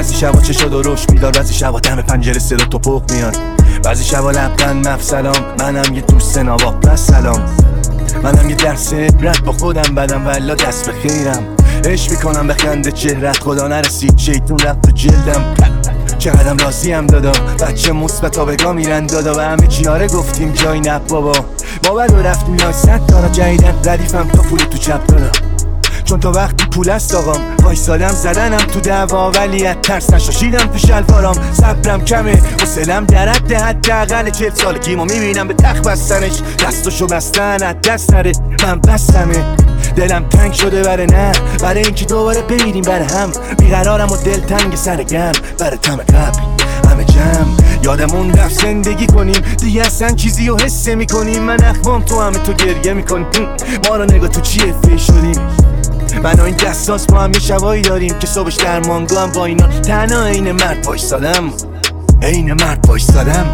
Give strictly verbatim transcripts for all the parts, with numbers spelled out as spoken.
بعضی شبا چشا درشت میدار، بعضی شبا دم پنجره صدا توپق میاد، بعضی شبا لبخند مفسلام. منم یه دوست نواق بس سلام، منم یه درس عبرت با خودم بدم والا دست به خیرم. عشق میکنم به خنده چهرت، خدا نرسید شیطون رفت تو جلدم. چقدرم راضیم دادا، بچه مثبتا بگا میرن دادا، و همه چیاره گفتیم جای نب بابا. ما بلو رفتیم نایصد دارا جدیدن ردیفم تا پولی تو چپ دادا، چون تا وقتی پول است آقام وایسادم زدنم تو دعوا، ولی از ترس نشاشیدم تو شلوارام. صبرم کمه حوصله‌ام در حد حداقل چهل سالگیمو میبینم به تخت بستنش، دستاشو بستن از دست نره من بستمه. دلم تنگ شده بره نه برای اینکه دوباره بمیریم بره هم، بیقرارم و دل تنگ سر گم بره تم قبل همه جمع. یادمون رفت زندگی کنیم دیگه اصلا چیزی رو حس میکنیم، من اخوام تو همه تو گریه میکنیم، ما رو نگاه تو چیه فی شدیم. من و این دستاس با هم یه شبایی داریم که صبحش در مانگو هم با اینا تنها این مرد وایسادم، این مرد وایسادم.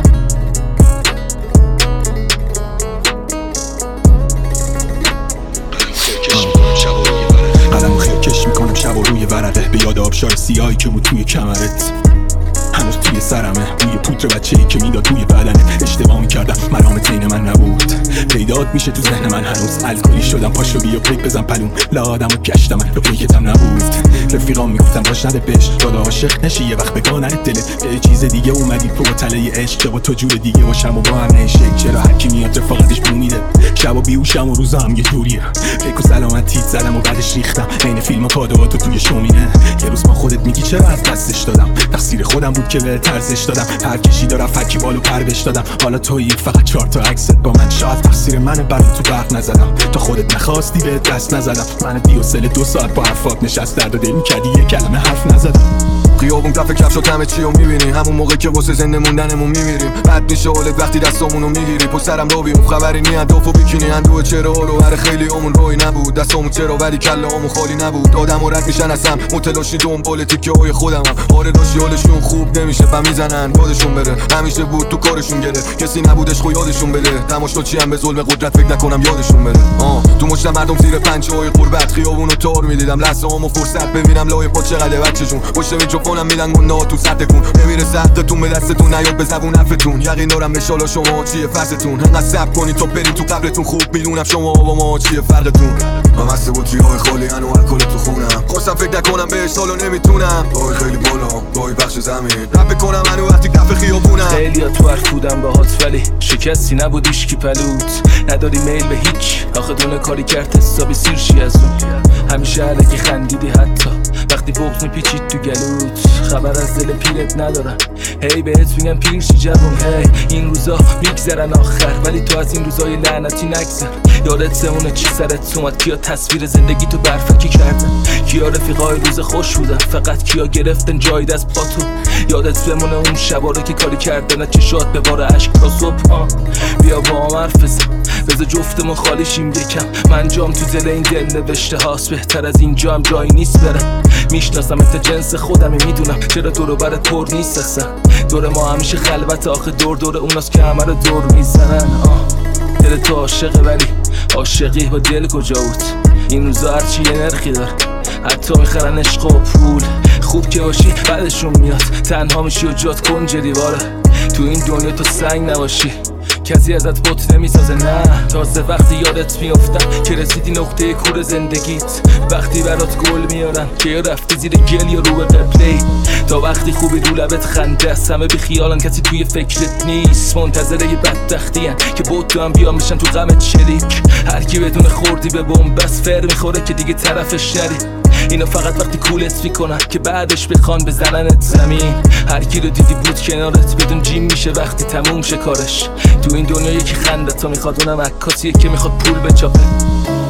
قلم خیال کش میکنم شب و روی ورقه، به یاد آبشار سیاهی که بود توی کمرت، هنوز توی سرمه بوی پودر بچه‌ای که میداد توی بدنت. اشتباه میکردم مرامت عین من نبود، پیدات میشه تو ذهن من هنوز. الکلی شدم پاشو بیا پریک بزن پلوم، لادمو گشتم رو پیکتم نبود. رفیقام میگفتم باش نده بش دادا عاشق نشی یه وقت بگاه نره دلت، یه چیز دیگه اومدی تو با تله عشق، با تو جور دیگه باشم و با هم نشه. چرا هر کی میاد رفاقتش بو میده، شبا بیهوشم و روزا هم یه جوریه. فکر و سلامتیت زدم و بعدش ریختم عین فیلم و کادوهاتو توی شومینه. یه روز با خودت میگی چرا از دستش دادم، تقصیر خودم بود که به ترزش دادم. هر کشی دارم فکی بالو پر بش دادم، حالا تویی فقط چهار تا عکست با من. شاید تقصیر منه برای تو برق نزدم، تا خودت نخواستی به دست نزدم. من بیوصله دو ساعت با حرفات نشست درد و دل میکردی یه کلمه حرف نزدم. خیابون کف کفش و همه چی رو میبینی، همون موقع که واسه زنده موندنمون میمیریم. بد میشه حالت وقتی دستامونو میگیری، پشت سرم رو بیوم خبری نی انداف و بیکینی اندوه چرا رو هر خیلی همون روی نبود. دستامون چرا ولی کله همون خالی نبود. آدم رد میشن از هم متلاشی دنبال تیکه های خودم هم. آره داشتی حالشون خوب نمیشه و میزنن یادشون بره، همیشه بود تو کارشون گره، کسی نبودش خو یادشون بده. تماشا چی هم به ظلم قدرت فکر نکنم یادشون بره. آه تو مشتم مردم زیر پنجه های قربت خیابونو تار میدیدم، لحظه هامو فرصت ببینم لای پا چقدر بچه‌شون پشت میکروفونم میلنگ گناه تو سطحتون نمیره سختتون به دستتون نیاد به زبون حرفتون. یقین دارم انشالله شما چیه فصلتون، انقدر صبر کنین تا برین تو قبرتون. خوب میدونم شما با ما چیه فرقتون. من مسته بود های خالی هنو الکل تو خونم، خواستم فکر نکنم بهش حالا نمیتونم. گاهی خیلی بالا گاهی بخش زمین رپ بکنم هنو وقتی کف خیابونم. خیلی ها تو حرف بودم باهات ولی شکستی نبود ایشکی پلوت. نداری میل به هیچ آخه دونه کاری کرد حسابی سیرشی از اون. همیشه علکی خندیدی حتی وقتی بغض میپیچید تو گلوت. خبر از دل پیرت ندارم هی بهت میگم پیرشی جوون. هی این روزا میگذرن آخر ولی تو از این روزای لعنتی نگذر. یادت زمونه چی سرت اومد، کیا تصویر زندگی تو برفکی کردن، کیا رفیقای روز خوش بودن، فقط کیا گرفتن جاید از پاتو. یادت بمونه اون شبا رو که کاری کردن چشات به بار عشق تا صبح. بیا با هم حرف بزن بذار جفتمون خالی شیم یکم. من جام تو دل این دل نوشته هاست، بهتر از اینجا هم جایی نیست برم. میشناسم ات جنس خودمی میدونم چرا دور و برت پر نیست اصلا. دور ما همیشه خلوت آخه دور دور اوناست که همه رو دور میزنن. آه دل تو عاشقه ولی عاشقی با دل کجا بود. این روزا هرچی یه نرخی داره، حتی میخرن عشق و پول. خوب که باشی بعدشون میاد، تنها میشی و جات کنج دیواره. تو این دنیا تو سنگ نباشی کسی ازت بوت نمیسازه. نه تازه وقتی یادت میافتم که رسیدی نقطه کور زندگیت، وقتی برات گل میارن که رفتی زیر گل یا رو به قبله. تا وقتی خوبی رو لبت خنده است، همه بی خیالن کسی توی فکرت نیست. منتظره یه بدبختی هن که بود تو هم بیان بشن تو غمت شریک. هر کی بدون خوردی به بنبست فر میخوره که دیگه طرفش نری. اینا فقط وقتی کولت میکنن که بعدش بخوان بزننت زمین. هر کی رو دیدی بود کنارت بدون جیم میشه وقتی تموم شه کارش. تو این دنیا یکی خنده تا میخواد، اونم عکاسیه که میخواد پول بچاپه.